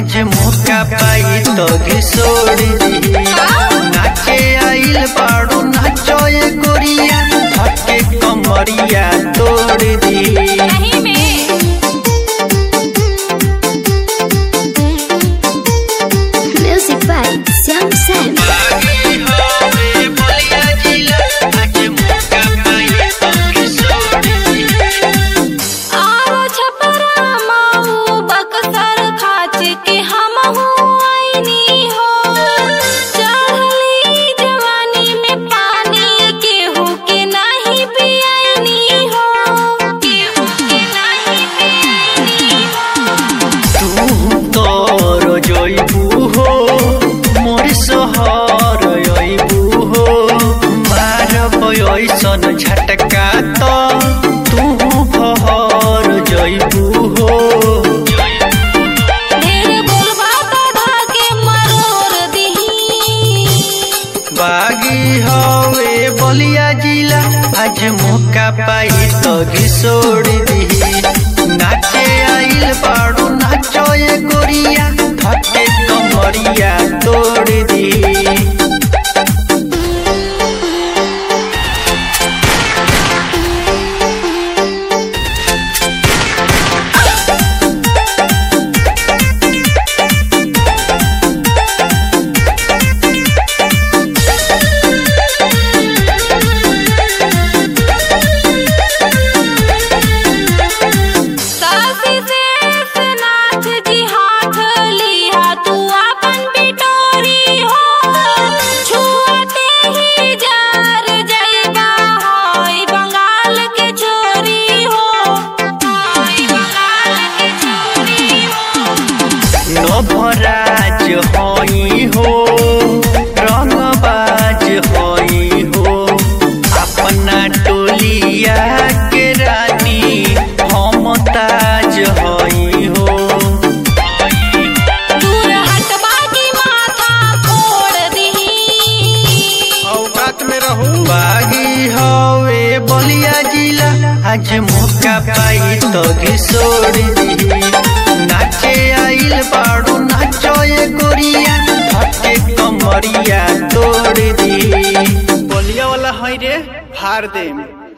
आज मौका पाई तो घिसोड़ दी नाचे आइल बाड़ू नाचो ये गोरिया धके कमरिया तोड़ दी। Music by Sam Sam. ऐसन झटका तो तू भर जइबू हो। बागी हवे बलिया जिला आज मौका पाई तो घिसोड़ दी नाचे आइल बाड़ू नाचो ये गोरिया धके कमरिया तोड़ दी। नभराज होई हो रंगबाज होई हो अपना टोलिया के रानी हम ताज होई हो। दूर हटबा की माथा फोड़ दही औकात में रहूं। बागी हवे बलिया जिला आज मौका पाई तो घिसोड़ दी नाचे आइल बाड़ू नाचो ये गोरिया धके कमरिया तोड़ दी। बलिया वाला है रे फाड़ दे।